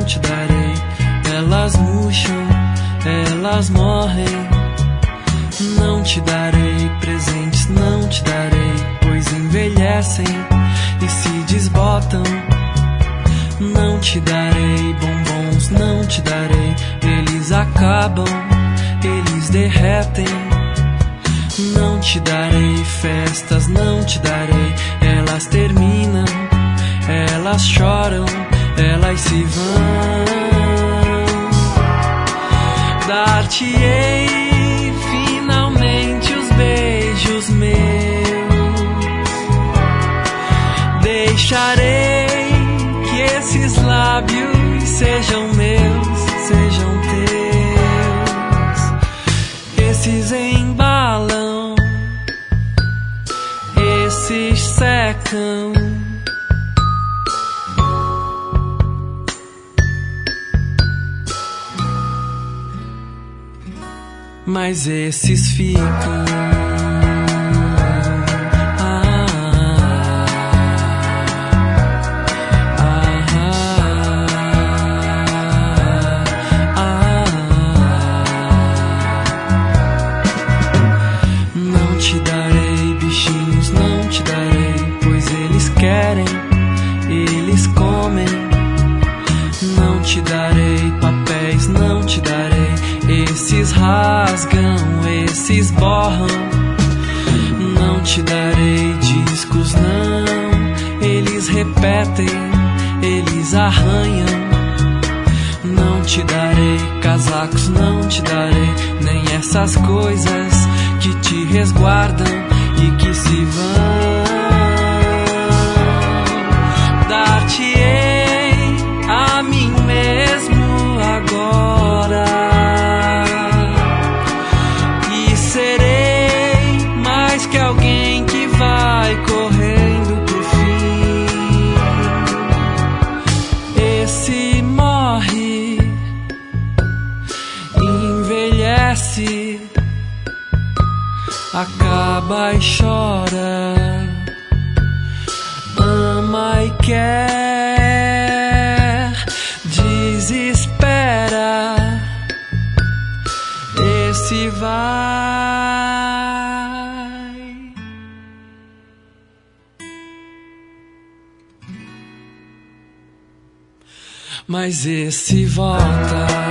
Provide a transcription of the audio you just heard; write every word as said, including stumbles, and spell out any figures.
te darei. Elas murcham, elas morrem. Não te darei presentes, não te darei, pois envelhecem e se desbotam. Não te darei bombons, não te darei, eles acabam, eles derretem. Não te darei festas, não te darei, elas terminam, elas choram, elas se vão. Dar-te-ei finalmente os beijos meus, deixarei que esses lábios sejam meus, sejam teus. Esses embalam, esses secam, mas esses ficam. Eles comem. Não te darei papéis, não te darei, esses rasgam, esses borram. Não te darei discos, não, eles repetem, eles arranham. Não te darei casacos, não te darei, nem essas coisas que te resguardam e que se vão. Dar-te-ei a mim mesmo agora, e serei mais que alguém que vai correndo pro fim. Esse morre, envelhece, acaba e chora, ama e quer, desespera, esse vai. Mas esse volta.